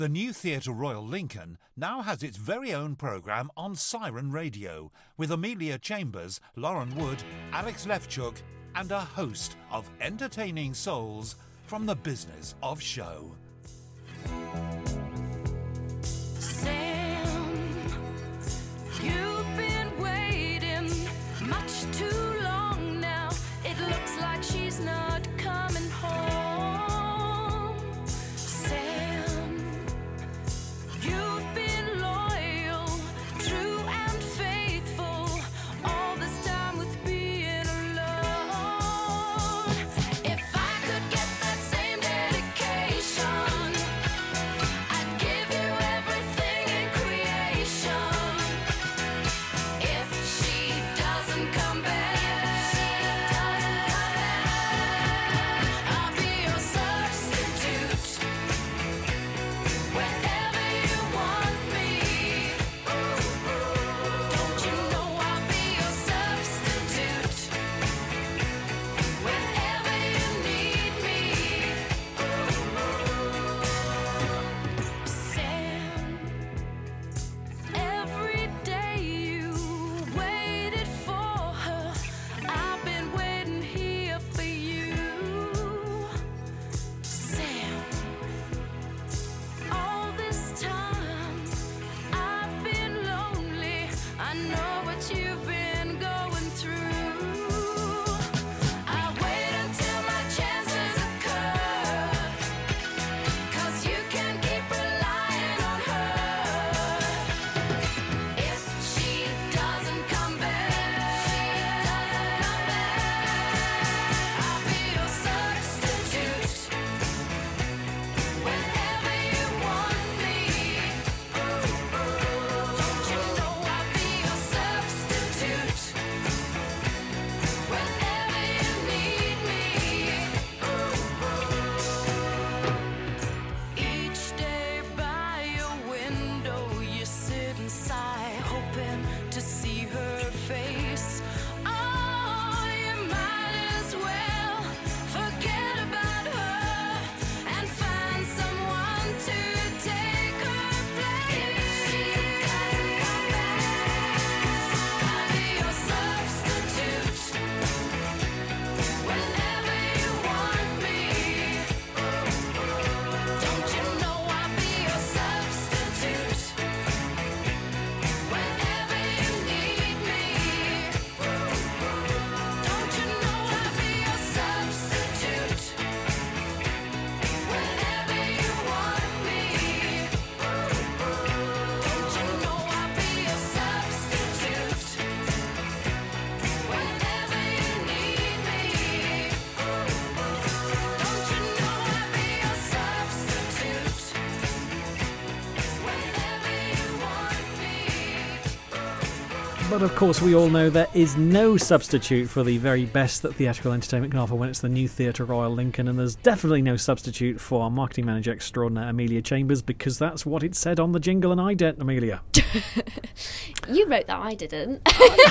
The new Theatre Royal Lincoln now has its very own programme on Siren Radio, with Amelia Chambers, Lauren Wood, Alex Lefchuk, and a host of entertaining souls from the business of show. Sam, you've been waiting much too long now. It looks like she's not coming home. Sam, you've been loyal, true and faithful, all this time with being alone. If I could get that same dedication, I'd give you everything in creation. If she doesn't come back, I'll be your substitute. Wherever you want me, don't you know I'll be your substitute? Whenever you need me, Sam. Every day you waited for her, I've been waiting here for you, Sam. All this time I've been lonely. I know what you've been going through. I wait until my chances occur, 'cause you can keep relying on her. If she doesn't come back, I'll be your substitute. Whenever you want me, don't you know I'll be your substitute? Whenever you need me, each day by your window you sit and sigh, hoping to see her face. Oh, you might as well forget about her and find someone to take her place. If she doesn't come back, I'll be your substitute. Whenever you want me, don't you know I'll be your substitute? Whenever you need me, don't you know I'll be your substitute? Whenever you want me, don't you know I'll be your substitute? Whenever you need me, don't you know I'll be your substitute? Whenever you want me. But of course, we all know there is no substitute for the very best that theatrical entertainment can offer when it's the new Theatre Royal Lincoln, and there's definitely no substitute for our marketing manager extraordinaire, Amelia Chambers, because that's what it said on the jingle, and I don't, Amelia. You wrote that, I didn't.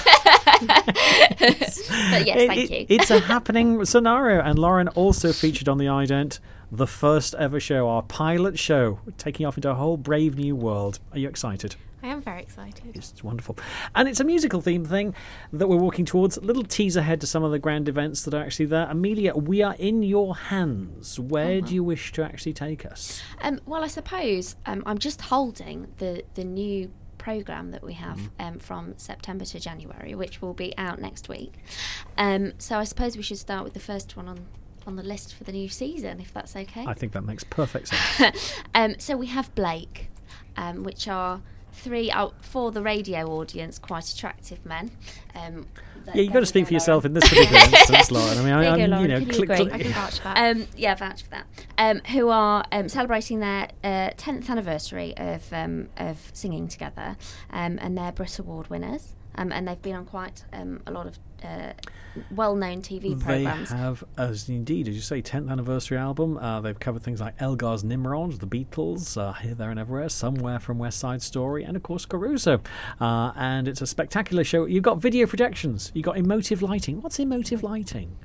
But yes, thank you. It's a happening scenario, and Lauren also featured on the ident, the first ever show, our pilot show, taking off into a whole brave new world. Are you excited? I am very excited. It's wonderful. And it's a musical theme thing that we're walking towards. A little teaser ahead to some of the grand events that are actually there. Amelia, we are in your hands. Where do you wish to actually take us? Well, I suppose I'm just holding the new programme that we have from September to January, which will be out next week. So I suppose we should start with the first one on the list for the new season, if that's okay. I think that makes perfect sense. So we have Blake, which are three, for the radio audience, quite attractive men. Yeah, you've got to speak for yourself in this particular instance, Lauren. I mean, There you go, Lauren. you know, Can you agree? I can vouch for that. Yeah, vouch for that. Who are celebrating their 10th anniversary of singing together, and they're Brit Award winners. And they've been on quite a lot of well-known TV programmes. They have, as you say, 10th anniversary album. They've covered things like Elgar's Nimrod, The Beatles, Here, There and Everywhere, Somewhere from West Side Story, and of course Caruso. And it's a spectacular show. You've got video projections. You've got emotive lighting. What's emotive lighting?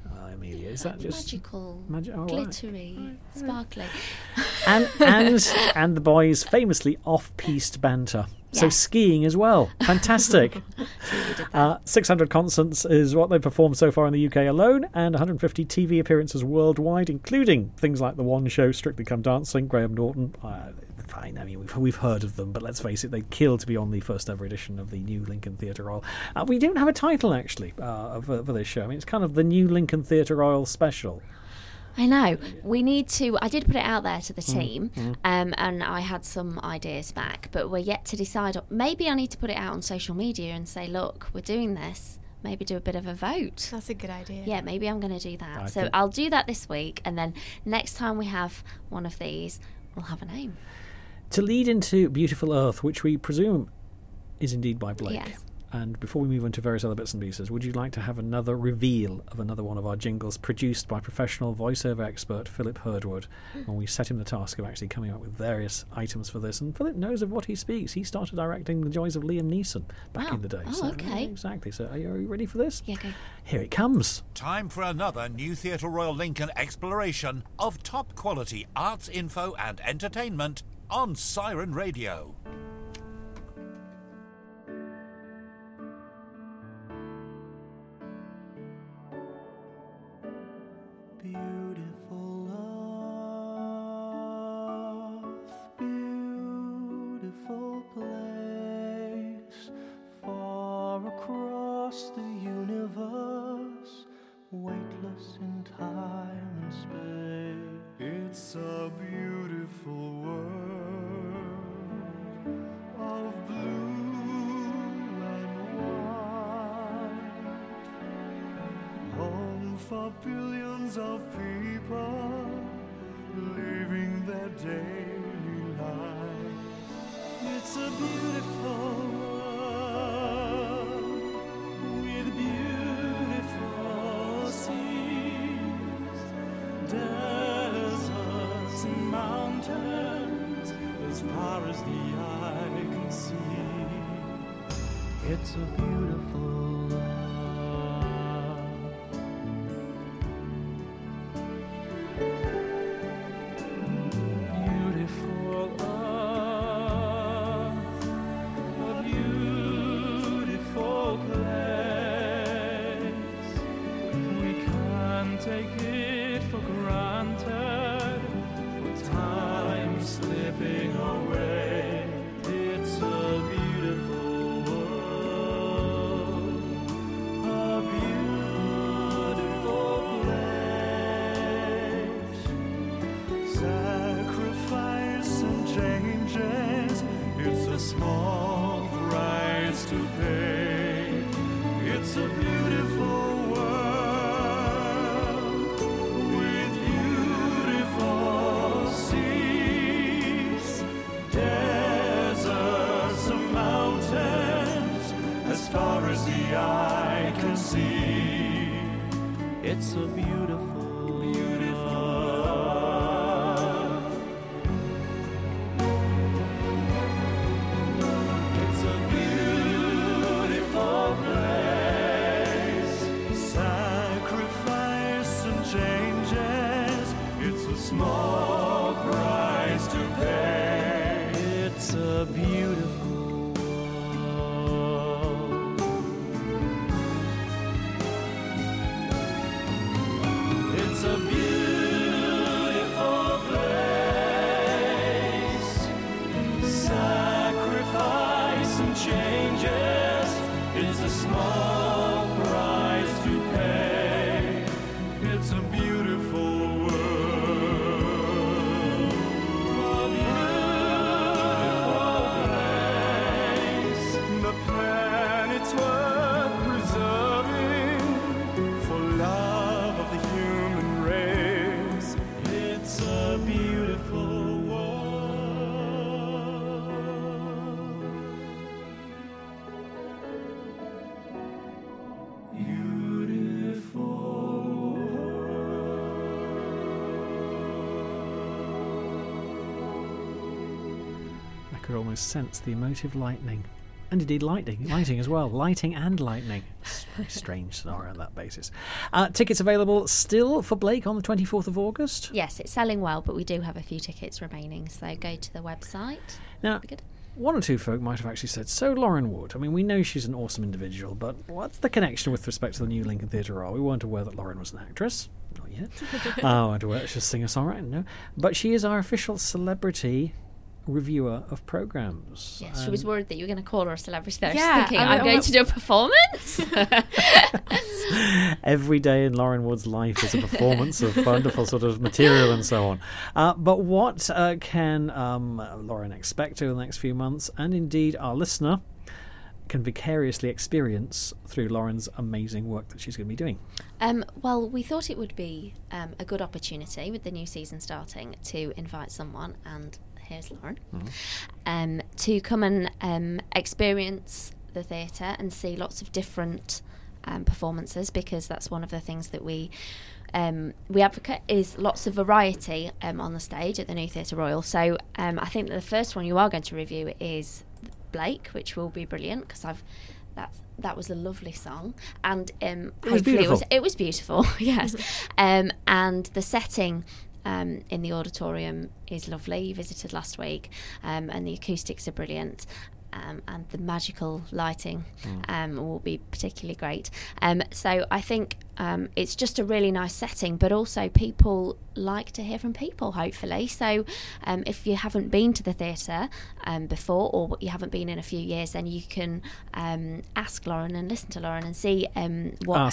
Amelia? Is that just magical, oh, right. glittery, sparkly? and the boys famously off-piste banter. So Yes. skiing as well. Fantastic. 600 concerts is what they've performed so far in the UK alone, and 150 TV appearances worldwide, including things like the One Show, Strictly Come Dancing, Graham Norton. Fine, I mean, we've heard of them, but let's face it, they killed to be on the first ever edition of the New Lincoln Theatre Royal. We don't have a title, actually, for this show. I mean, it's kind of the New Lincoln Theatre Royal special. I know. We need to. I did put it out there to the team, and I had some ideas back, but we're yet to decide. Maybe I need to put it out on social media and say, look, we're doing this. Maybe do a bit of a vote. That's a good idea. Yeah, maybe I'm going to do that. I So think- I'll do that this week, and then next time we have one of these, we'll have a name. To lead into Beautiful Earth, which we presume is indeed by Blake. Yes. And before we move on to various other bits and pieces, would you like to have another reveal of another one of our jingles produced by professional voiceover expert Philip Herdwood, when we set him the task of actually coming up with various items for this? And Philip knows of what he speaks. He started directing The Joys of Liam Neeson back Wow. in the day. Oh, So, okay. exactly. So are you ready for this? Yeah, go. Here it comes. Time for another New Theatre Royal Lincoln exploration of top quality arts info and entertainment on Siren Radio. Beautiful earth, beautiful place, far across the universe, weightless in time and space. It's a beautiful world of blue and white, home for billions of people living their daily lives. It's a beautiful world with beautiful seas, deserts and mountains as far as the eye can see. It's a beautiful world. Beautiful earth, a beautiful place. We can't take it for granted, for time slipping away. It's a beautiful world, a beautiful place. Sacrifice and changes, it's a small price to pay. It's a beautiful world with beautiful seas, deserts and mountains as far as the eye can see. It's a beautiful, beautiful world. It's a beautiful place. Sacrifice and changes, it's a small price to pay. It's a beautiful world. It's a beautiful place. Sacrifice and changes, it's a small price to pay. It's a beautiful world, a beautiful place. The planet's worth preserving for love of the human race. It's a beautiful world. Beautiful I could almost sense the emotive lightning And indeed lighting as well. Lighting and lightning. It's a very strange scenario on that basis. Tickets available still for Blake on the 24th of August. Yes, it's selling well, but we do have a few tickets remaining, so go to the website. Now, Be good. one or two folk might have actually said, so Lauren Wood, I mean, we know she's an awesome individual, but what's the connection with respect to the new Lincoln Theatre Royal? We weren't aware that Lauren was an actress. Not yet. We weren't aware she's a singer-songwriter, no. But she is our official celebrity reviewer of programmes. Yes, she was worried that you were going to call her a celebrity there. Yeah, She's thinking, I'm going to do a performance. Every day in Lauren Wood's life is a performance of wonderful sort of material and so on. But what can Lauren expect over the next few months, and indeed our listener can vicariously experience through Lauren's amazing work that she's going to be doing? Well, we thought it would be a good opportunity with the new season starting to invite someone, and here's Lauren, to come and experience the theatre and see lots of different performances, because that's one of the things that we advocate is lots of variety on the stage at the New Theatre Royal. So I think that the first one you are going to review is Blake, which will be brilliant, because that was a lovely song, and it was beautiful. Yes. And the setting in the auditorium is lovely. You visited last week, and the acoustics are brilliant. And the magical lighting will be particularly great. So I think it's just a really nice setting, but also people like to hear from people, hopefully. So if you haven't been to the theatre before, or you haven't been in a few years, then you can ask Lauren and listen to Lauren and see what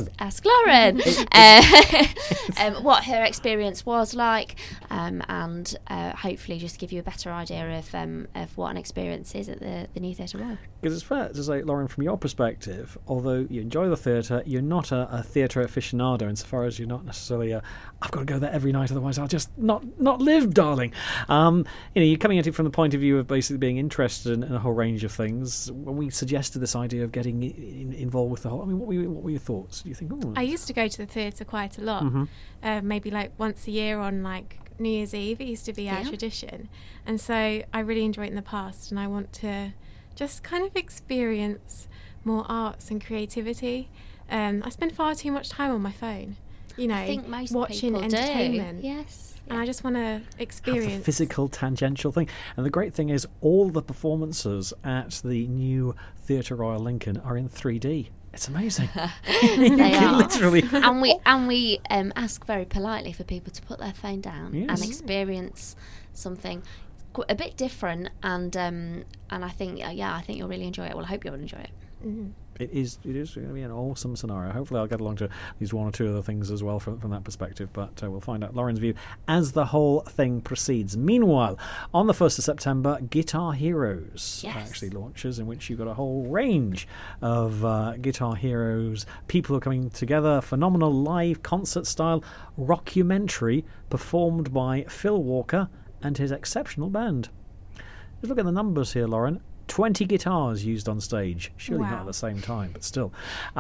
what her experience was like, and hopefully just give you a better idea of what an experience is at the New Theatre Royal. Because it's fair to say, Lauren, from your perspective, although you enjoy the theatre, you're not a theatre aficionado insofar as you're not necessarily I've got to go there every night, otherwise I'll just not live, darling. You're coming at it from the point of view of basically being interested in a whole range of things. When we suggested this idea of getting involved with the whole, I mean, what were your thoughts? Do you think? I used to go to the theatre quite a lot, maybe like once a year on like New Year's Eve. It used to be our tradition, and so I really enjoyed it in the past, and I want to just kind of experience more arts and creativity. I spend far too much time on my phone, I think most watching people entertainment. Do. Yes. And I just want to experience the physical, tangential thing. And the great thing is, all the performances at the new Theatre Royal Lincoln are in 3D. It's amazing. They are. Literally. And we ask very politely for people to put their phone down and experience something a bit different. And I think you'll really enjoy it. Well, I hope you'll enjoy it. Mm-hmm. It is going to be an awesome scenario. Hopefully I'll get along to these one or two other things as well from that perspective, but we'll find out Lauren's view as the whole thing proceeds. Meanwhile, on the 1st of September, Guitar Heroes actually launches, in which you've got a whole range of Guitar Heroes, people who are coming together, phenomenal live concert-style rockumentary performed by Phil Walker and his exceptional band. Just look at the numbers here, Lauren. 20 guitars used on stage, surely not at the same time, but still.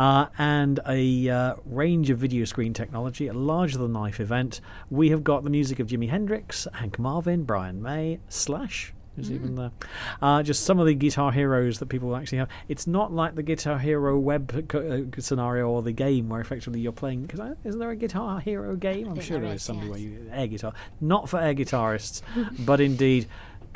And a range of video screen technology, a larger-than-life event. We have got the music of Jimi Hendrix, Hank Marvin, Brian May, Slash is even there. Just some of the Guitar Heroes that people actually have. It's not like the Guitar Hero web scenario or the game where effectively you're playing, because isn't there a Guitar Hero game? I'm sure there is somebody where you air guitar. Not for air guitarists, but indeed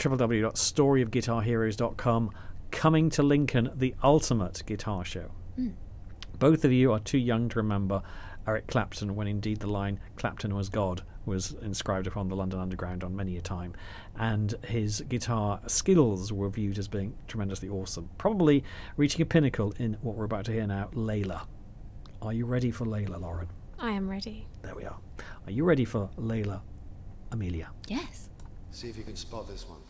www.storyofguitarheroes.com, coming to Lincoln, the ultimate guitar show. Both of you are too young to remember Eric Clapton, when indeed the line "Clapton was God" was inscribed upon the London Underground on many a time, and his guitar skills were viewed as being tremendously awesome, probably reaching a pinnacle in what we're about to hear now, Layla. Are you ready for Layla, Lauren? I am ready. There we are. Are you ready for Layla, Amelia? Yes. See if you can spot this one.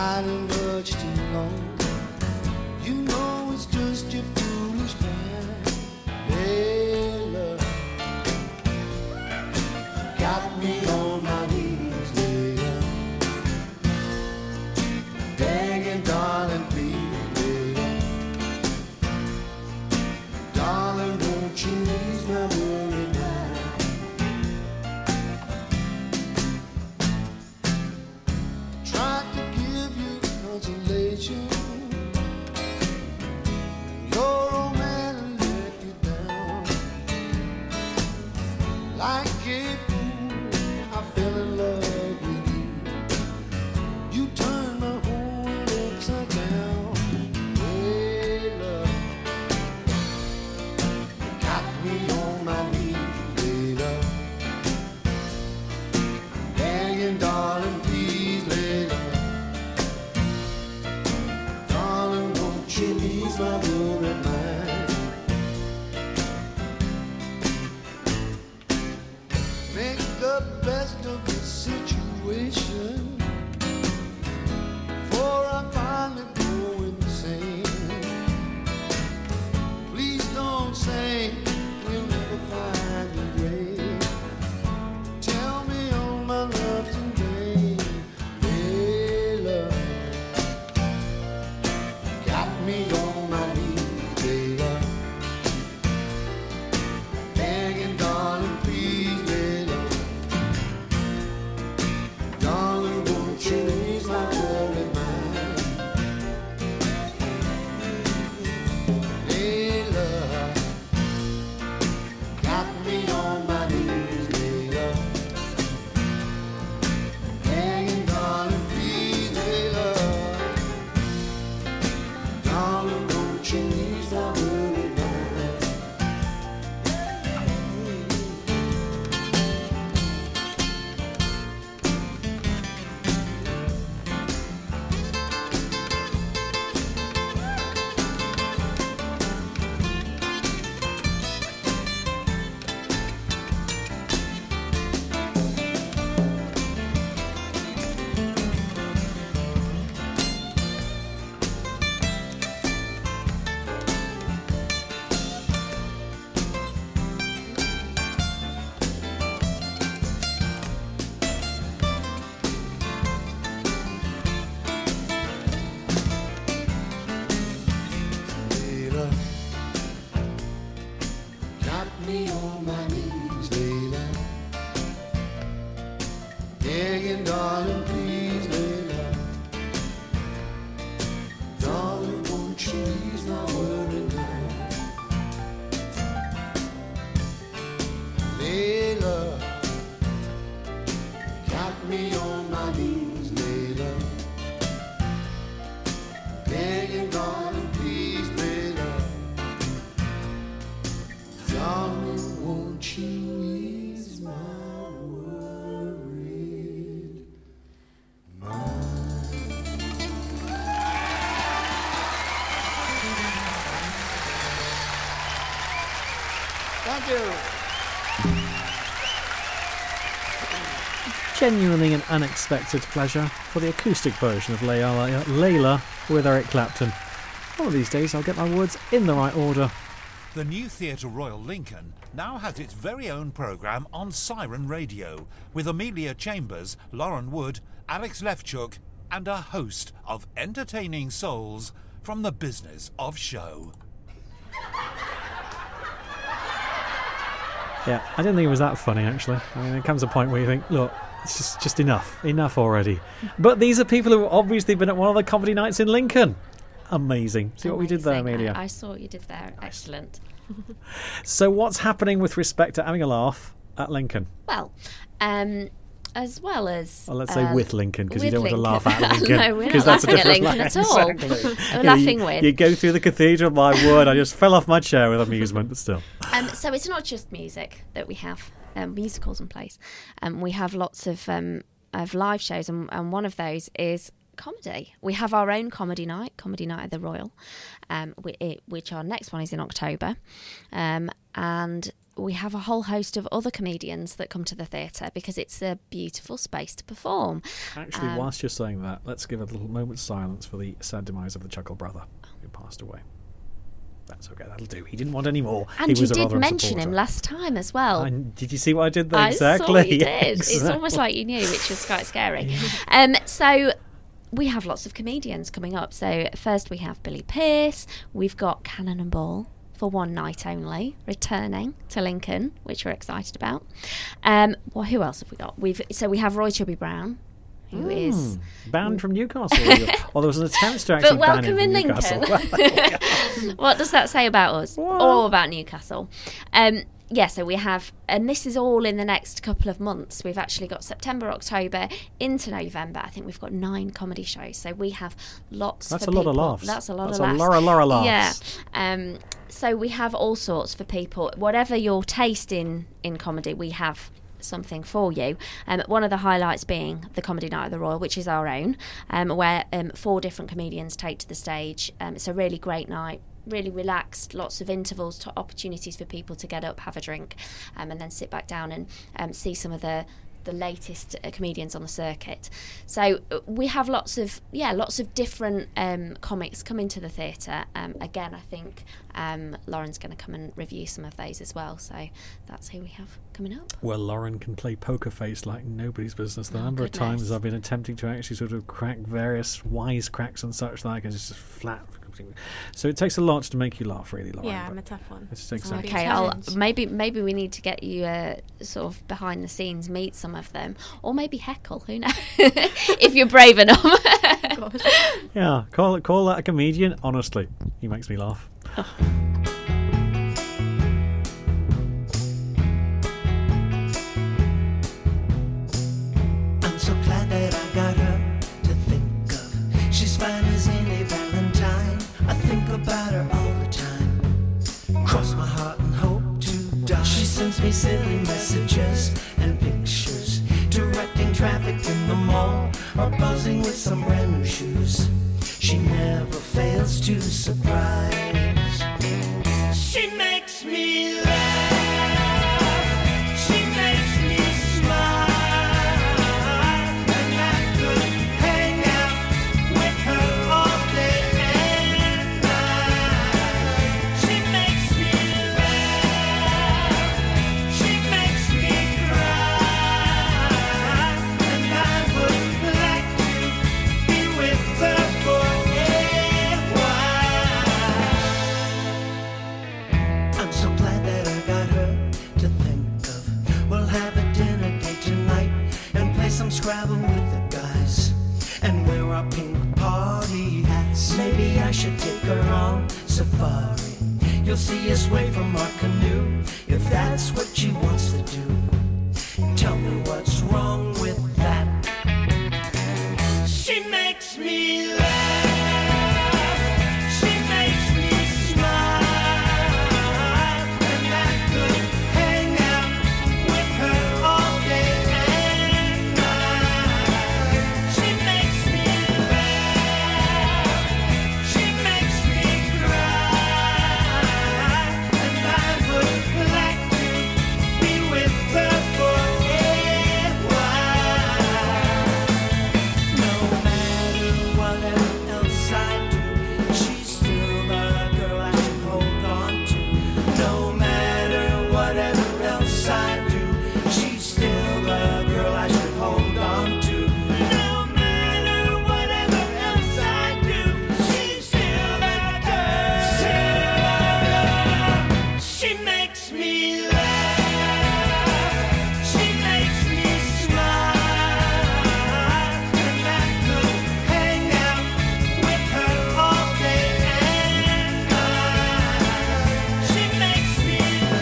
hiding much too long. You know it's just your foolish plan. Hey, love, got me on my knees, later, begging, darling, please, later, darling, won't you ease my worry mind? Tried to give you consolation. Your old man let you down. Like a fool, I fell in love with you. You turned my whole world upside down. Hey, love, got me on my knees, later, begging, darling, please, later, darling, won't you ease my worried mind? Make the best of the situation, for I finally go insane. Please don't say we'll never find a grave. Tell me all my love's in vain. Hey, love, got me on my knees, later, begging, darling, please, later, darling, won't you ease my worried mind? Hey, love, got me on my knees, later, begging, darling, please, later, darling, won't you ease my worried mind? Later, got me on my knees, later, begging, darling, please, later, darling, won't you ease my worried mind? Layla, got me on my knees, later, begging, darling, please, later, darling, won't you ease my worried mind? Thank you. Genuinely an unexpected pleasure for the acoustic version of Layla with Eric Clapton. One of these days I'll get my words in the right order. The new Theatre Royal Lincoln now has its very own programme on Siren Radio, with Amelia Chambers, Lauren Wood, Alex Lefchuk, and a host of entertaining souls from the business of show. Yeah, I didn't think it was that funny, actually. I mean, there comes a point where you think, look, it's just enough already. But these are people who have obviously been at one of the comedy nights in Lincoln. Amazing. See what we did there, Amelia? I saw what you did there. Excellent. So what's happening with respect to having a laugh at Lincoln? Well, as well as... Well, let's say with Lincoln, because you with don't want to laugh at Lincoln. No, we're not laughing at Lincoln at all. Exactly. We're laughing with. You go through the cathedral, my word, I just fell off my chair with amusement, but still. So it's not just music that we have, musicals in place. We have lots of live shows, and one of those is comedy. We have our own comedy night at the Royal, which our next one is in October, and we have a whole host of other comedians that come to the theatre because it's a beautiful space to perform. Actually, whilst you're saying that, let's give a little moment's silence for the sad demise of the Chuckle brother who passed away. That's okay, that'll do. He didn't want any more. And he was you a did Rotherham mention supporter. him last time as well. Did you see what I did there? I Exactly. saw you did. Exactly. It's almost like you knew, which was quite scary. So we have lots of comedians coming up. So first we have Billy Pearce. We've got Cannon and Ball for one night only, returning to Lincoln, which we're excited about. Well, who else have we got? We have Roy Chubby Brown, who is banned from Newcastle. Well, there was an attempt to actually but ban him welcome from in Newcastle. Lincoln. What does that say about us? Or about Newcastle? So we have, and this is all in the next couple of months. We've actually got September, October into November. I think we've got 9 comedy shows. So we have lots. That's for a lot people. of laughs. That's a lot That's of laughs. Laura laughs. Yeah. So we have all sorts for people. Whatever your taste in comedy, we have something for you. One of the highlights being the Comedy Night of the Royal, which is our own, where 4 different comedians take to the stage. It's a really great night. Really relaxed, lots of intervals, opportunities for people to get up, have a drink, and then sit back down and see some of the latest comedians on the circuit. So we have lots of different comics coming to the theatre. Again, I think Lauren's going to come and review some of those as well. So that's who we have coming up. Well, Lauren can play poker face like nobody's business. The number of times I've been attempting to actually sort of crack various wisecracks and such like, and it's just flat. So it takes a lot to make you laugh, really, Lauren. Yeah, I'm a tough one. Okay, maybe we need to get you sort of behind the scenes, meet some of them, or maybe heckle. Who knows? If you're brave enough. Yeah, call that a comedian. Honestly, he makes me laugh. I'm so glad that I got her to think of. She's fine as any Valentine. I think about her all the time. Cross my heart and hope to die. She sends me silly messages and pictures, directing traffic in the mall or posing with some brand new shoes. She never fails to surprise. She makes me laugh. She makes me smile. And I could hang out with her all day and night. She makes me laugh. She makes me cry. And I would like to be with her for a while. I'm so glad that I got her to think of. We'll have a dinner date tonight and play some Scrabble with the guys and wear our pink party hats. Maybe I should take her on safari. You'll see us wave from our canoe if that's what she wants to do. Tell me what's wrong with that. She makes me laugh. She makes me smile. And I could hang out with her all day and night. She makes me laugh. She makes me cry. And I would like to be with her for a while. No matter whatever else I do, she's still the girl I should hold on to. No matter whatever else I do, she's still the girl I should hold on to. No matter whatever else I do, she's still the girl. She makes me laugh. She makes me smile. And I could hang out with her all day and night. She makes me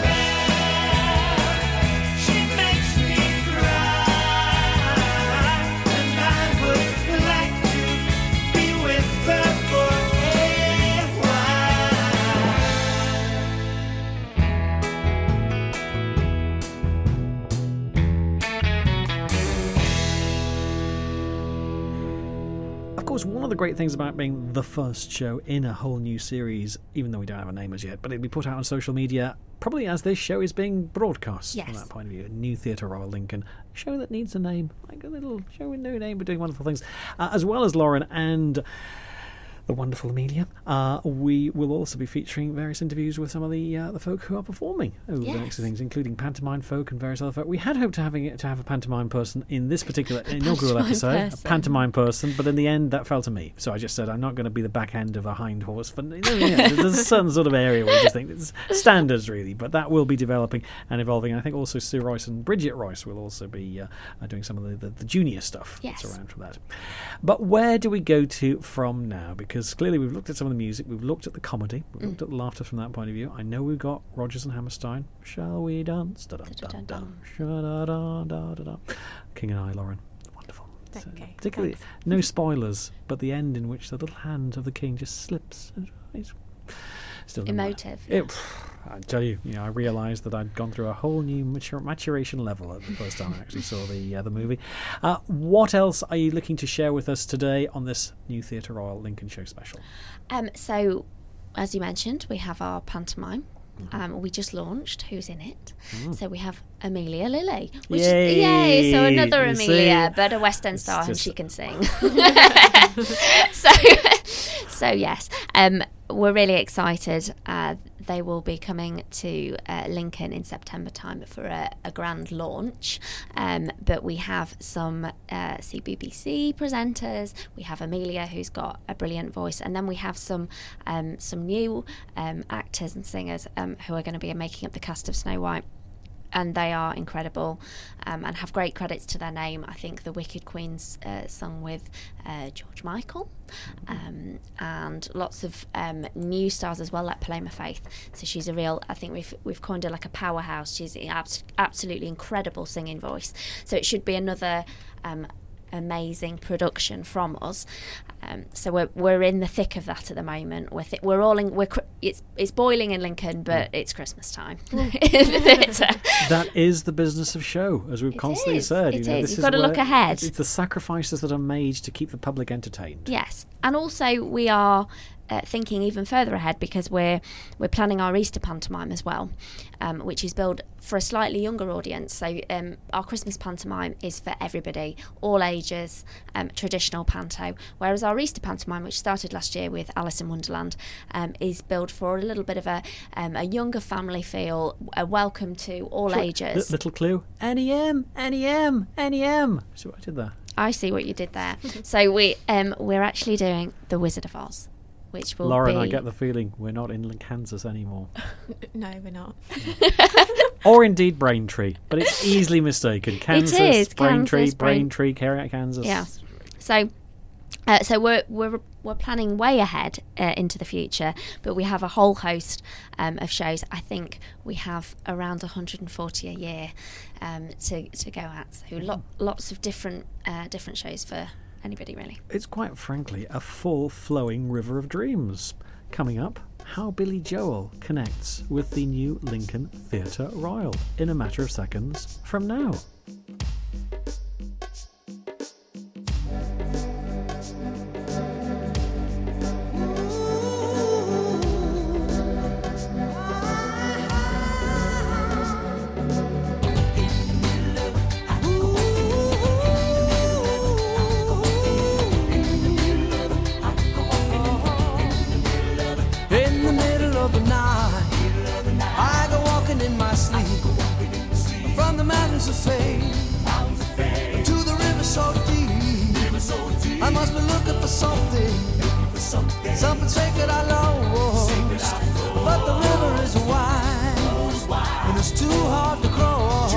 laugh. She makes me cry. And I would like to be with her for a while. Of course, one of the great things about being the first show in a whole new series, even though we don't have a name as yet, but it'll be put out on social media probably as this show is being broadcast Yes. from that point of view. A new Theatre Royal Lincoln, a show that needs a name, like a little show with no name but doing wonderful things. As well as Lauren and the wonderful Amelia, we will also be featuring various interviews with some of the folk who are performing over the next things, including pantomime folk and various other folk. We had hoped to have a pantomime person in this particular inaugural episode, a pantomime person, but in the end that fell to me. So I just said I'm not going to be the back end of a hind horse. There's a certain sort of area where you just think it's standards really, but that will be developing and evolving. And I think also Sue Royce and Bridget Royce will also be doing some of the junior stuff that's around for that. But where do we go to from now? Because clearly we've looked at some of the music, we've looked at the comedy, we've looked at the laughter from that point of view. I know we've got Rodgers and Hammerstein. Shall we dance? Da-dum-dum-dum. Sha-da-da-da-da-da. King and I, Lauren. Wonderful. Okay, Particularly, thanks. no spoilers, but the end in which the little hand of the king just slips. It's still Emotive. I tell you, I realised that I'd gone through a whole new maturation level at the first time I actually saw the movie. What else are you looking to share with us today on this new Theatre Royal Lincoln Show special? So, as you mentioned, we have our pantomime. We just launched. Who's in it? So we have Amelia Lilly. Which Yay! So another You Amelia, see? but a West End star, and just- she can sing. So yes, we're really excited. They will be coming to Lincoln in September time for a grand launch. But we have some CBBC presenters. We have Amelia, who's got a brilliant voice, and then we have some new actors and singers who are going to be making up the cast of Snow White. And they are incredible and have great credits to their name. I think the Wicked Queen's sung with George Michael, and lots of new stars as well, like Paloma Faith. So she's a real, I think we've coined her like a powerhouse. She's an absolutely incredible singing voice. So it should be another amazing production from us. So we're in the thick of that at the moment. We're all in. It's boiling in Lincoln, but it's Christmas time in the theatre. That is the business of show, as we've constantly said. It is. This You've is got to look where ahead. It's the sacrifices that are made to keep the public entertained. Yes, and also we are thinking even further ahead, because we're planning our Easter pantomime as well, which is built for a slightly younger audience. So our Christmas pantomime is for everybody, all ages, traditional panto, whereas our Easter pantomime, which started last year with Alice in Wonderland, is built for a little bit of a younger family feel, a welcome to all ages. Little clue: NEM, NEM, NEM. See what I did there? I see what you did there. So we're actually doing The Wizard of Oz, which will Lauren, be... I get the feeling we're not in Kansas anymore. No, we're not. Or indeed Braintree, but it's easily mistaken. Kansas, is, Braintree, Kansas, Braintree, Kansas. Yeah. So we're planning way ahead into the future, but we have a whole host of shows. I think we have around 140 a year to go at. So lots of different shows for anybody, really. It's quite frankly a full flowing river of dreams. Coming up, how Billy Joel connects with the new Lincoln Theatre Royal in a matter of seconds from now. In the middle of the night, I go walking in my sleep. From the mountains of fame to the river so deep. I must be looking for something sacred I lost. But the river is wide and it's too hard to cross.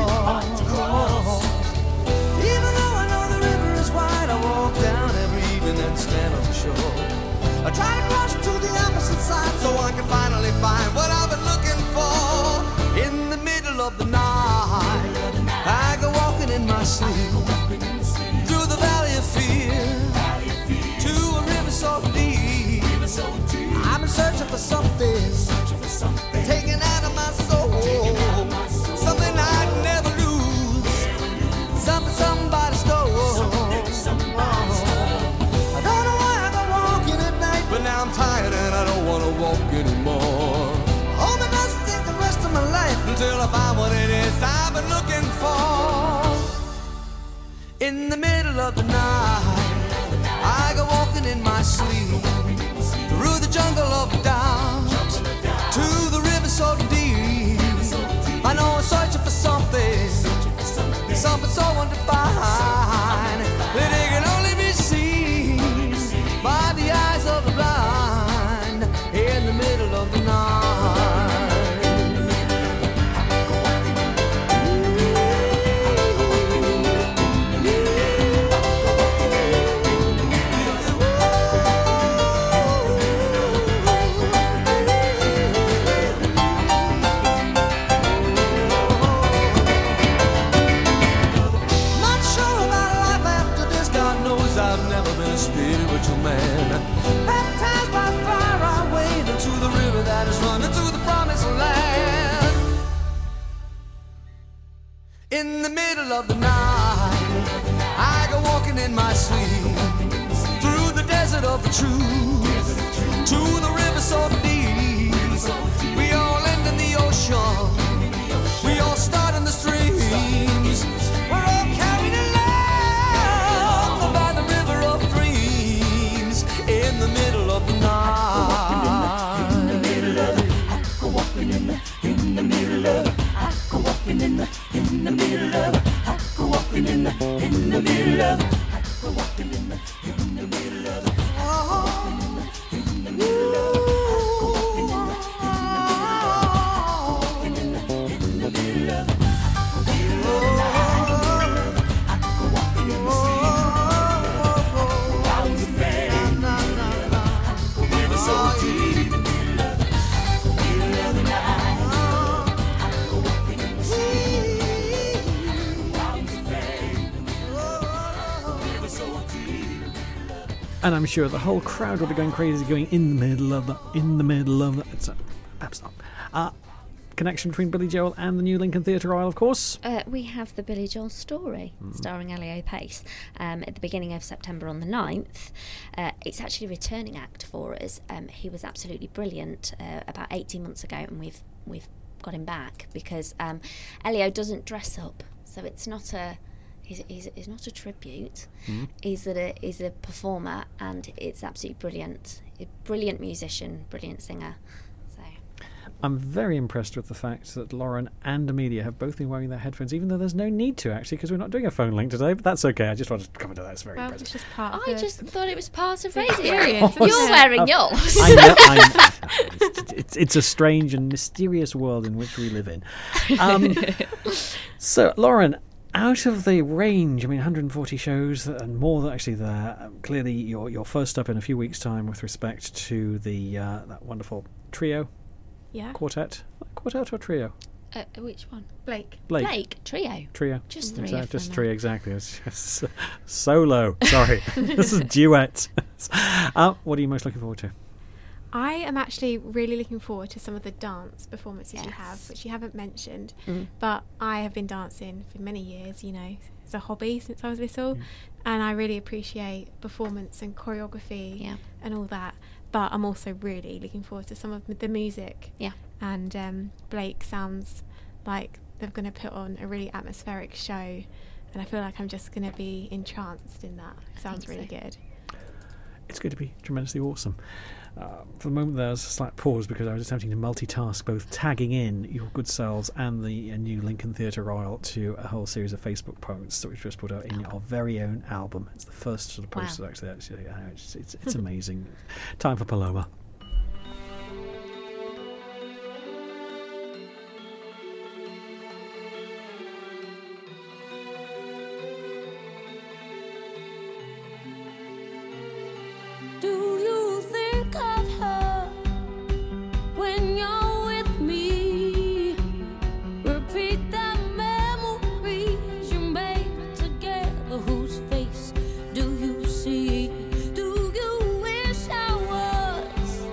Even though I know the river is wide, I walk down every evening and stand on the shore. I try to cross to the opposite side so I can finally find what I've been looking for. In the middle of the night, I go walking in my sleep through the valley of fear to a river so deep. I've been searching for something taken out of my soul, something I'd never lose, something somebody stole. I don't know why I go walking at night, but now I'm tired and I don't want to walk anymore. Hope it doesn't take the rest of my life gonna find what it is I've been looking for. In the middle of the night, I go walking in my sleep through the jungle of doubt to the river so deep. I know I'm searching for something so undefined that it can only be seen by the eyes of the blind. In the middle of the night. Spiritual man, baptized by fire, I wade into the river that is running to the promised land. In the middle of the night, I go walking in my sleep through the desert of the truth to the river so deep. We all end in the ocean, we all start in the streams. We're all carried along by the river of dreams. In the middle of the night. In the middle of it, I go walking in the middle of it. I go walking in the middle of it. I go walking in the middle of it. I go walking in the middle of it. In the middle of it. And I'm sure the whole crowd will be going crazy, going in the middle of the. It's perhaps not. Connection between Billy Joel and the new Lincoln Theatre Royal, of course. We have the Billy Joel story, starring Elio Pace, at the beginning of September on the 9th. It's actually a returning act for us. He was absolutely brilliant about 18 months ago, and we've got him back because Elio doesn't dress up, so it's not a. He's not a tribute. He's a performer, and it's absolutely brilliant. A brilliant musician, brilliant singer. So I'm very impressed with the fact that Lauren and Amelia have both been wearing their headphones, even though there's no need to, actually, because we're not doing a phone link today. But that's okay. I just wanted to come into that. It's very impressive. It's just part of I just thought it was part of radio. experience. You're wearing yours. I know. It's a strange and mysterious world in which we live in. So, Lauren, out of the range, I mean, 140 shows and more than actually there. Clearly, you're first up in a few weeks' time with respect to the that wonderful trio, quartet or trio. Which one? Blake. Trio. Just three. Just trio, exactly. It's just solo. Sorry, this is duet. What are you most looking forward to? I am actually really looking forward to some of the dance performances you have, which you haven't mentioned. But I have been dancing for many years, as a hobby since I was little. And I really appreciate performance and choreography and all that. But I'm also really looking forward to some of the music. Yeah. And Blake sounds like they're going to put on a really atmospheric show. And I feel like I'm just going to be entranced in that. It sounds really good. It's going to be tremendously awesome. For the moment there's a slight pause because I was attempting to multitask both tagging in your good selves and the new Lincoln Theatre Royal to a whole series of Facebook posts that we've just put out in our very own album. It's the first sort of post that actually it's amazing. Time for Paloma. Do you wish I was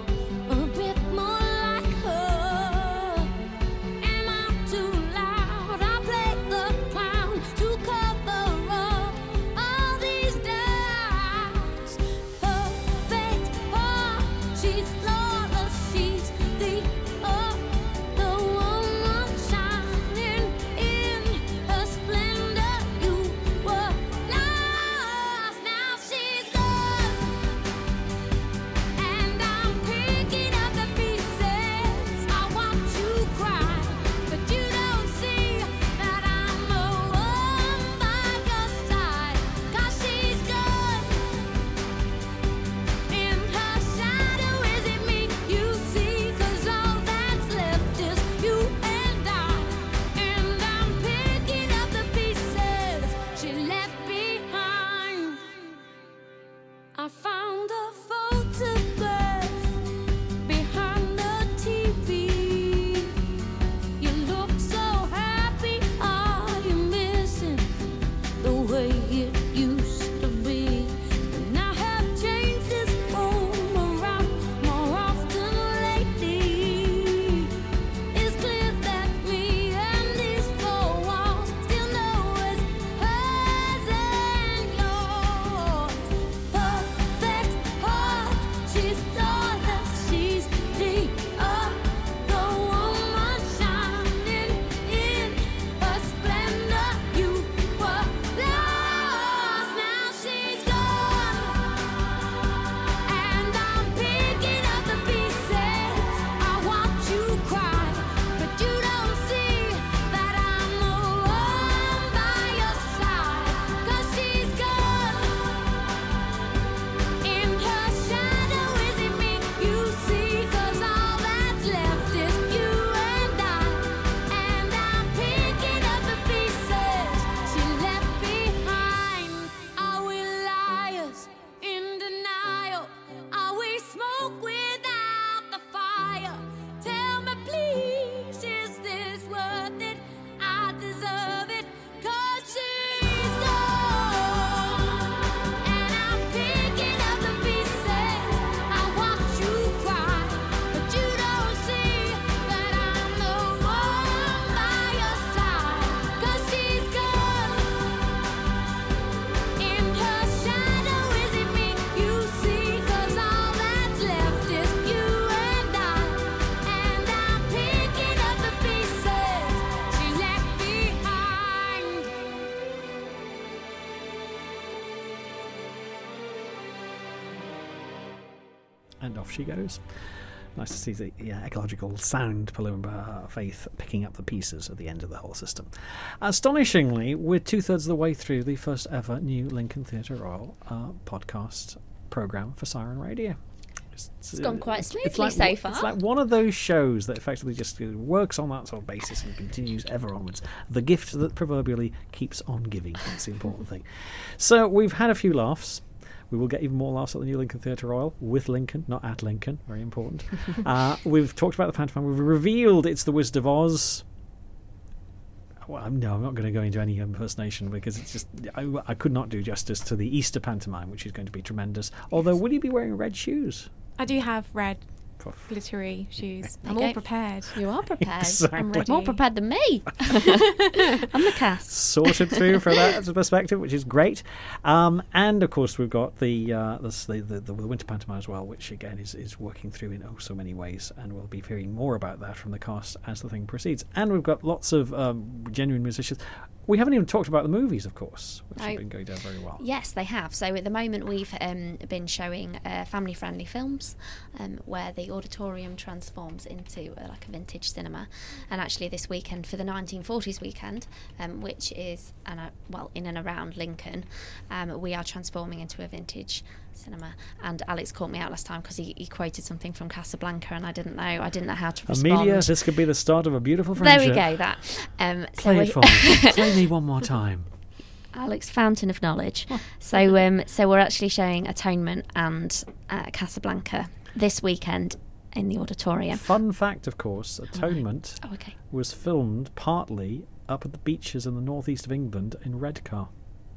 and off she goes. Nice to see the ecological sound Palumba Faith picking up the pieces at the end of the whole system. Astonishingly, we're 2/3 of the way through the first ever new Lincoln Theatre Royal podcast programme for Siren Radio. It's gone quite smoothly so far. It's like one of those shows that effectively just works on that sort of basis and continues ever onwards. The gift that proverbially keeps on giving. That's the important thing. So we've had a few laughs. We will get even more laughs at the new Lincoln Theatre Royal with Lincoln, not at Lincoln. Very important. We've talked about the pantomime. We've revealed it's The Wizard of Oz. Well, no, I'm not going to go into any impersonation because it's just I could not do justice to the Easter pantomime, which is going to be tremendous. Although, will you be wearing red shoes? I do have red glittery shoes. I'm Okay. all prepared. You are prepared. Exactly. I'm ready. More prepared than me. I'm the cast. Sorted through from that perspective, which is great. And of course, we've got the winter pantomime as well, which again is working through in so many ways, and we'll be hearing more about that from the cast as the thing proceeds. And we've got lots of genuine musicians. We haven't even talked about the movies, of course, which have been going down very well. Yes, they have. So at the moment we've been showing family-friendly films where the auditorium transforms into like a vintage cinema. And actually this weekend, for the 1940s weekend, which is in and around Lincoln, we are transforming into a vintage cinema. And Alex caught me out last time because he quoted something from Casablanca, and I didn't know how to respond. Amelia, this could be the start of a beautiful friendship. There we go. That. Play it for me. Play me one more time. Alex, fountain of knowledge. So we're actually showing Atonement and Casablanca this weekend in the auditorium. Fun fact, of course, Atonement okay. was filmed partly up at the beaches in the northeast of England in Redcar.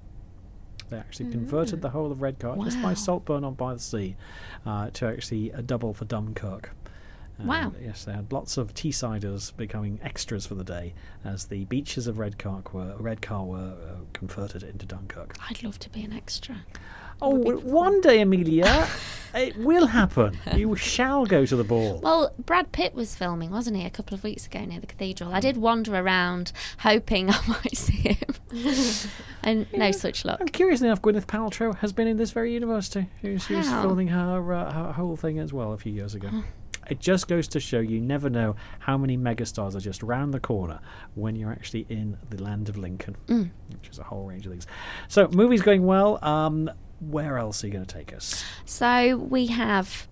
They actually converted the whole of Redcar just by Saltburn on by the Sea to actually a double for Dunkirk. Wow. Yes, they had lots of Teessiders becoming extras for the day as the beaches of Redcar were converted into Dunkirk. I'd love to be an extra. Oh, one day, Amelia, it will happen. You shall go to the ball. Well, Brad Pitt was filming, wasn't he, a couple of weeks ago near the cathedral. I did wander around hoping I might see him. And no such luck. And curiously enough, Gwyneth Paltrow has been in this very university. She was filming her whole thing as well a few years ago. It just goes to show you never know how many megastars are just round the corner when you're actually in the land of Lincoln, which is a whole range of things. So, movie's going well. Where else are you going to take us? So we have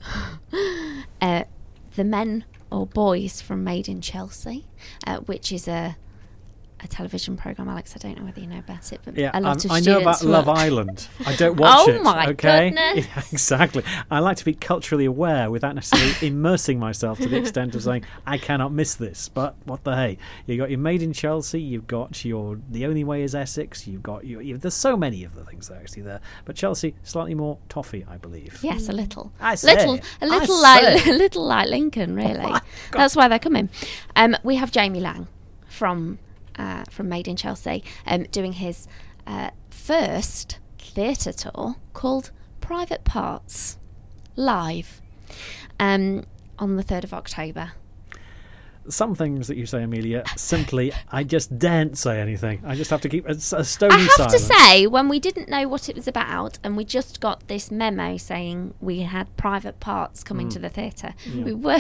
the men or boys from Made in Chelsea, which is a television programme. Alex, I don't know whether you know about it, but a lot of I know about students Love work- Island. I don't watch it. Oh my okay? goodness. Yeah, exactly. I like to be culturally aware without necessarily immersing myself to the extent of saying I cannot miss this. But what the hey? You got your Made in Chelsea. You've got your The Only Way Is Essex. You've got there's so many of the things that are actually there. But Chelsea slightly more toffee, I believe. Yes, a little. I say. A little like Lincoln, really. Oh That's why they're coming. We have Jamie Lang from Made in Chelsea doing his first theatre tour called Private Parts live on the 3rd of October. Some things that you say, Amelia, simply, I just daren't say anything. I just have to keep a stony I have silence. to say, when we didn't know what it was about and we just got this memo saying we had private parts coming to the theatre, we were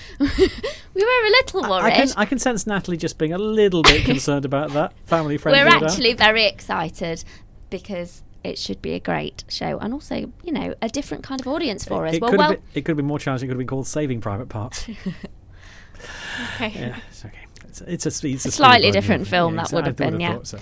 a little worried. I can sense Natalie just being a little bit concerned about that. Family friendly. We're actually very excited because it should be a great show and also, a different kind of audience for us. It could have been more challenging. It could have been called Saving Private Parts. Okay. Yeah, it's okay. It's a slightly different film, that would have been, So.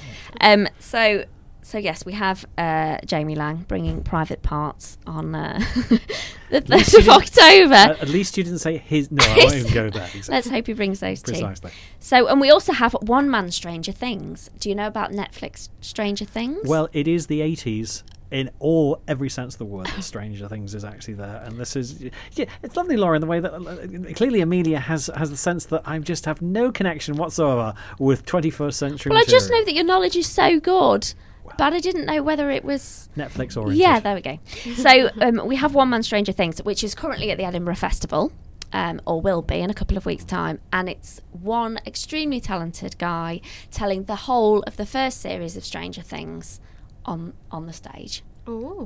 So yes, we have Jamie Lang bringing Private Parts on the 3rd of October. At least you didn't say his. No, I won't even go there. Exactly. Let's hope he brings those two. Precisely. So, and we also have One Man Stranger Things. Do you know about Netflix Stranger Things? Well, it is the 80s. In every sense of the word, that Stranger Things is actually there, and this is it's lovely, Laura, in the way that clearly Amelia has the sense that I just have no connection whatsoever with 21st century. Well, material. I just know that your knowledge is so good, but I didn't know whether it was Netflix oriented. Yeah, there we go. So we have One Man Stranger Things, which is currently at the Edinburgh Festival. Or will be in a couple of weeks' time, and it's one extremely talented guy telling the whole of the first series of Stranger Things on the stage. Ooh.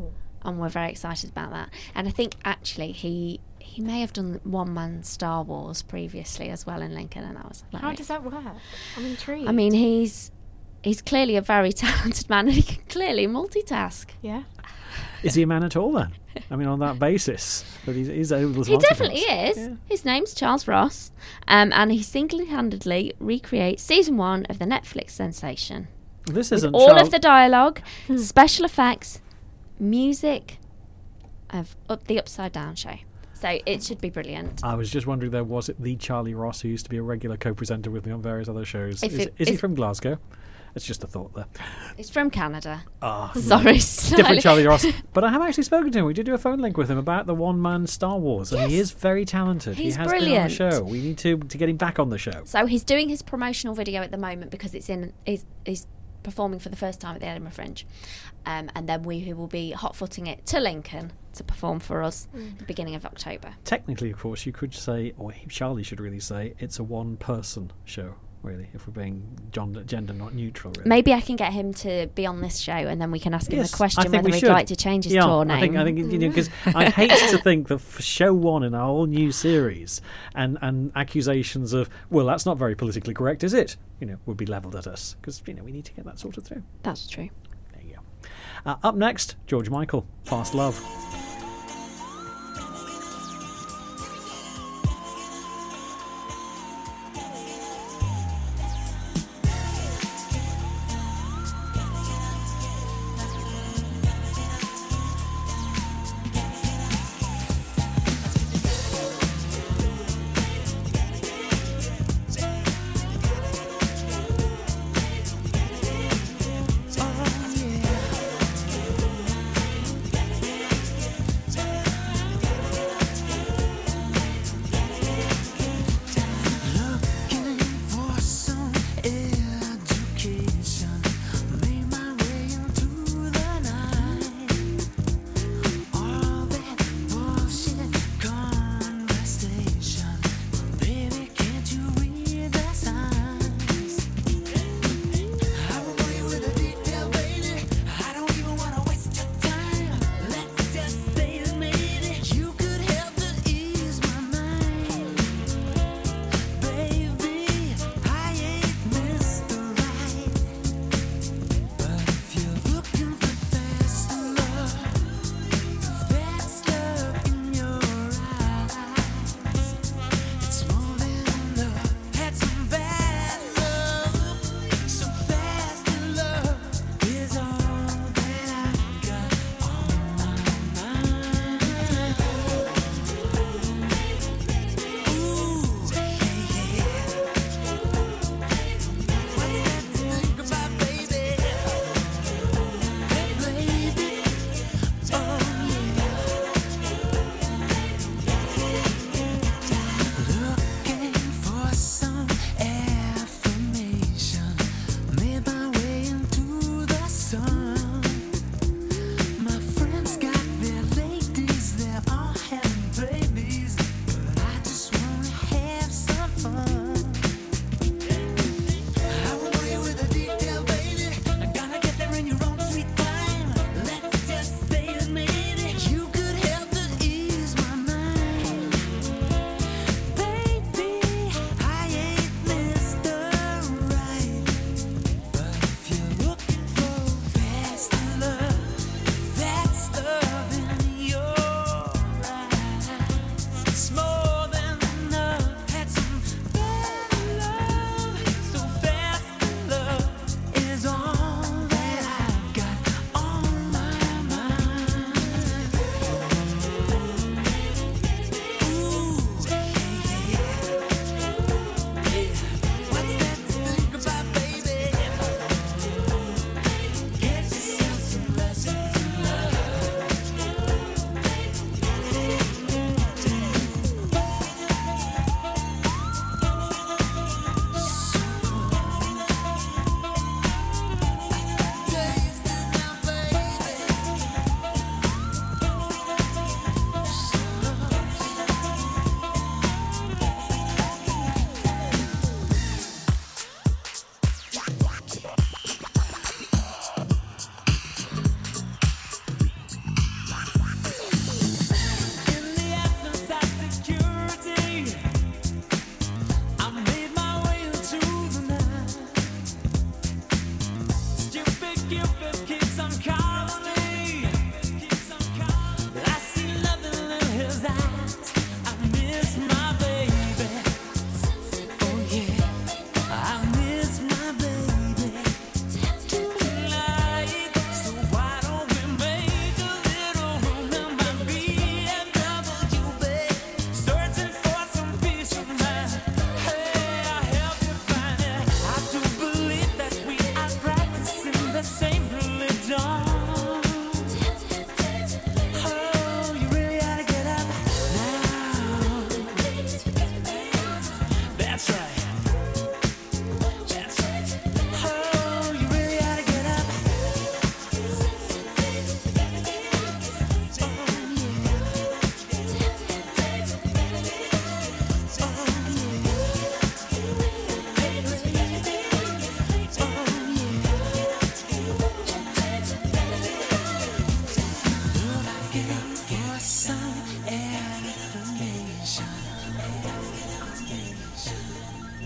and we're very excited about that. And I think actually he may have done one-man Star Wars previously as well in Lincoln, and that was hilarious. How does that work? I'm intrigued. I mean, he's clearly a very talented man, and he can clearly multitask. Yeah. Is he a man at all then? I mean, on that basis, that he's able to. He definitely is. Yeah. His name's Charles Ross, and he single-handedly recreates season 1 of the Netflix sensation. This isn't all Charles- of the dialogue, special effects, music of the Upside Down show. So it should be brilliant. I was just wondering, was it the Charlie Ross who used to be a regular co-presenter with me on various other shows? Is he from Glasgow? It's just a thought there. It's from Canada. Sorry. Sorry. Different Charlie Ross. But I have actually spoken to him. We did do a phone link with him about the one-man Star Wars. And he is very talented. He's he has brilliant. been on the show. We need to get him back on the show. So he's doing his promotional video at the moment because he's performing for the first time at the Edinburgh Fringe. And then we will be hot-footing it to Lincoln to perform for us at the beginning of October. Technically, of course, you could say, or Charlie should really say, it's a one-person show. Really, if we're being gender not neutral, really. Maybe I can get him to be on this show, and then we can ask him the question whether he'd should. like to change his tour name. I think because I hate to think that for show 1 in our whole new series, and accusations of, well, that's not very politically correct, is it? Would be levelled at us because we need to get that sorted through. That's true. There you go. Up next, George Michael, Fast Love.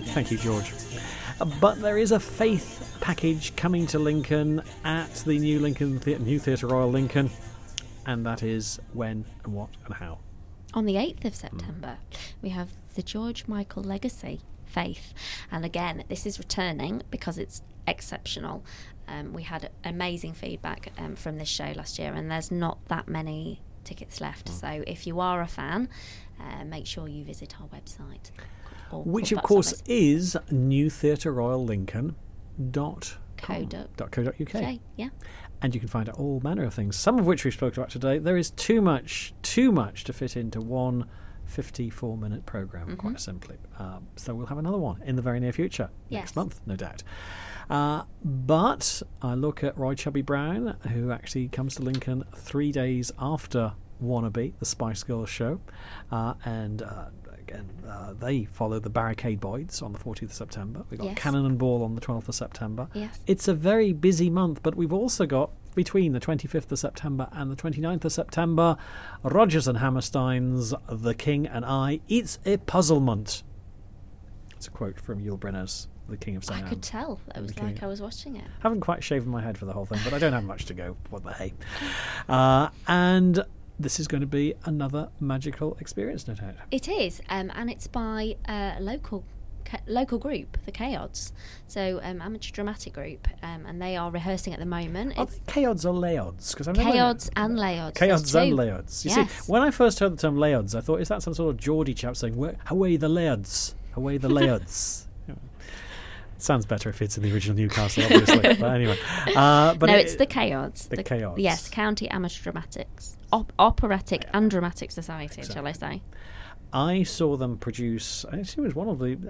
Thank you, George. But there is a Faith package coming to Lincoln at the new New Theatre Royal Lincoln, and that is when and what and how. On the 8th of September, we have the George Michael Legacy Faith. And again, this is returning because it's exceptional. We had amazing feedback from this show last year, and there's not that many tickets left. So if you are a fan, make sure you visit our website. Which, of course, is newtheatreroyallincoln.co.uk. Yeah. And you can find out all manner of things, some of which we've spoken about today. There is too much to fit into one 54-minute programme, quite simply. So we'll have another one in the very near future, next month, no doubt. But I look at Roy Chubby Brown, who actually comes to Lincoln 3 days after Wannabe, the Spice Girls show. They follow the Barricade Boys on the 14th of September. We've got Cannon and Ball on the 12th of September. Yes. It's a very busy month, but we've also got, between the 25th of September and the 29th of September, Rodgers and Hammerstein's The King and I. It's a puzzlement. It's a quote from Yul Brynner's The King of Siam. I could tell. It was like I was watching it. Haven't quite shaven my head for the whole thing, but I don't have much to go. What the hey. And this is going to be another magical experience, no doubt. It is, and it's by a local group, the Chaods. So amateur dramatic group, and they are rehearsing at the moment. Are they Chaods or Layods? Chaods and Layods. Chaods and Layods. You see, Yes. when I first heard the term Layods, I thought, is that some sort of Geordie chap saying, away the Layods, away the Layods? Sounds better if it's in the original Newcastle, obviously. But anyway. It's the Chaods. The Chaods. Yes, County Amateur Dramatics. Operatic and Dramatic Society, shall I say. I saw them produce, I think it was one of the,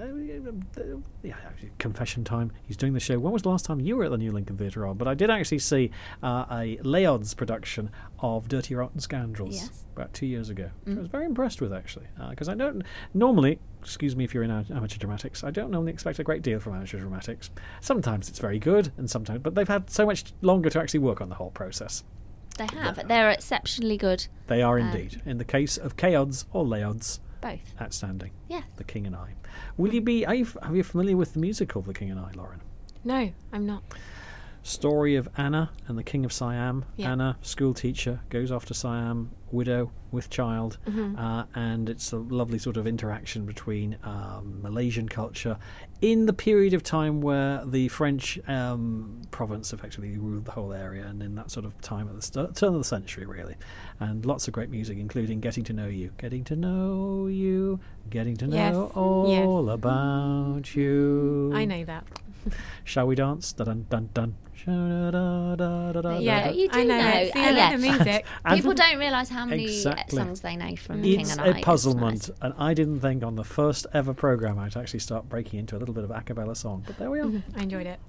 confession time, he's doing the show. When was the last time you were at the New Lincoln Theatre Royal? But I did actually see a Layods production of Dirty Rotten Scoundrels about 2 years ago. I was very impressed with, actually, because I don't normally, excuse me if you're in amateur dramatics, I don't normally expect a great deal from amateur dramatics. Sometimes it's very good, and sometimes, but they've had so much longer to actually work on the whole process. They have. They're exceptionally good. They are indeed. In the case of Chaods or Layods, both. Outstanding. Yeah. The King and I. Will you be? Are you familiar with the musical The King and I, Lauren? No, I'm not. Story of Anna and the King of Siam. Yeah. Anna, school teacher, goes off to Siam, widow with child, and it's a lovely sort of interaction between Malaysian culture in the period of time where the French province effectively ruled the whole area, and in that sort of time at the turn of the century, really. And lots of great music, including Getting to Know You, Getting to Know You, Getting to Know All About You. I know that. Shall we dance? Dun dun dun. Yeah, you do I know. know. See, I know the music. People don't realise how many songs they know from King and I. It's a puzzlement, and I didn't think on the first ever programme I'd actually start breaking into a little bit of a cappella song, but there we are. I enjoyed it.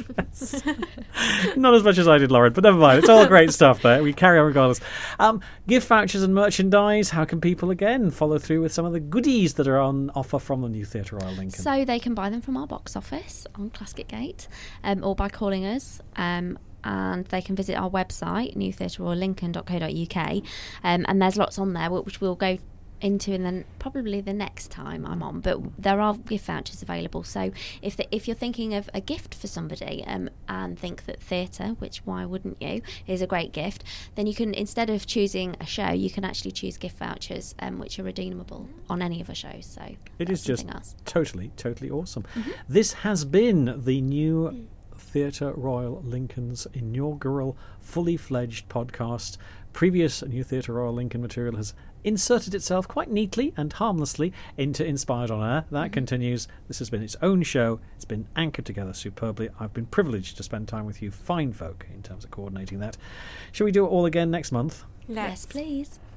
Not as much as I did, Lauren, but never mind. It's all great stuff there. We carry on regardless. Gift vouchers and merchandise. How can people, again, follow through with some of the goodies that are on offer from the New Theatre Royal Lincoln? So they can buy them from our box office on Clasket Gate, or by calling us. And they can visit our website, newtheatreroyallincoln.co.uk, and there's lots on there which we'll go into in probably the next time I'm on, but there are gift vouchers available. So if you're thinking of a gift for somebody and think that theatre, which why wouldn't you, is a great gift, then you can, instead of choosing a show, you can actually choose gift vouchers which are redeemable on any of our shows. So it is just else. totally awesome. This has been the New Theatre Royal Lincoln's inaugural fully fledged podcast. Previous New Theatre Royal Lincoln material has inserted itself quite neatly and harmlessly into Inspired on Air. That continues. This has been its own show. It's been anchored together superbly. I've been privileged to spend time with you fine folk in terms of coordinating that. Shall we do it all again next month? Yes, please.